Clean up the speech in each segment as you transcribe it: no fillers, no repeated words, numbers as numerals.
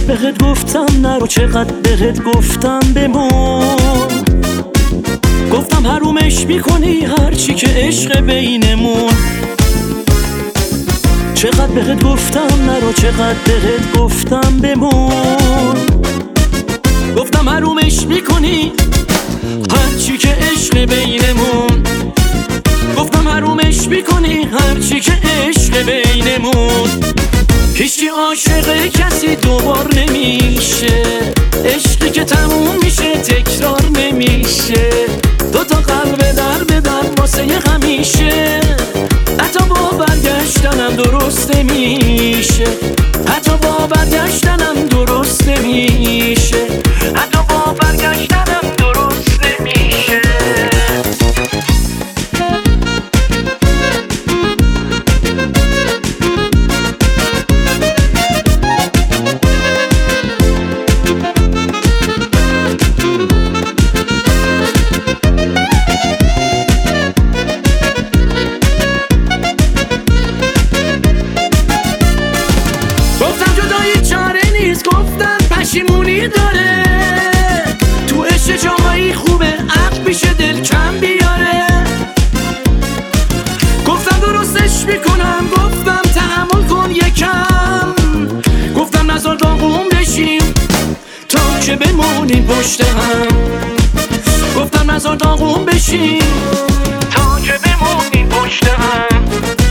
بهت گفتم نرو، چقدر بهت گفتم بمون. گفتم حرومش میکنی هرچی که عشق بینمون. چقدر بهت گفتم نرو، چقدر بهت گفتم بمون. گفتم حرومش میکنی هرچی که عشق بینمون. گفتم حرومش میکنی هرچی که عشق بینمون. هیچی عاشق کسی دوبار نمیشه، عشقی که تموم میشه تکرار نمیشه. دوتا قلب در به در واسه همیشه، حتی با برگشتنم درست نمیشه. حتی با برگشتنم درست نمیشه. حتی با برگشتنم درست نمیشه. گفتن پشیمونی داره، تو عشق جایی خوبه عقل پیشه دل کم بیاره. گفتم درستش میکنم، گفتم تحمل کن یکم. گفتم نزار داغون بشیم تا که بمونیم پشت هم. گفتم نزار داغون بشیم تا که بمونیم پشت هم.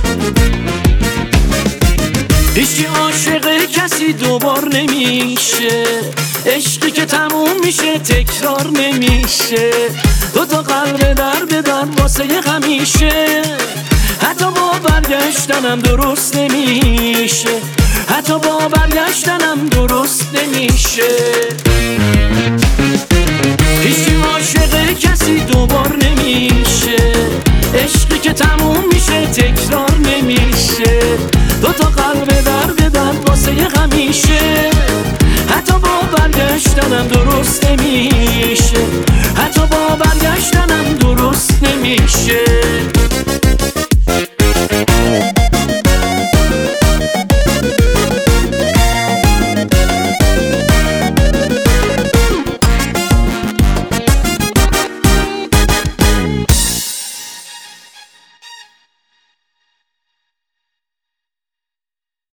هیچی عاشق کسی دوبار نمیشه، عشقی که تموم میشه تکرار نمیشه. دوتا قلب در به در واسه همیشه، حتی با برگشتنم درست نمیشه. حتی با برگشتنم درست نمیشه. هیچی عاشق کسی دوبار نمیشه، عشقی که تموم میشه تکرار نمیشه. دوتا قلب در به در واسه همیشه، حتی با برگشتنم درست نمیشه. حتی با برگشتنم درست نمیشه.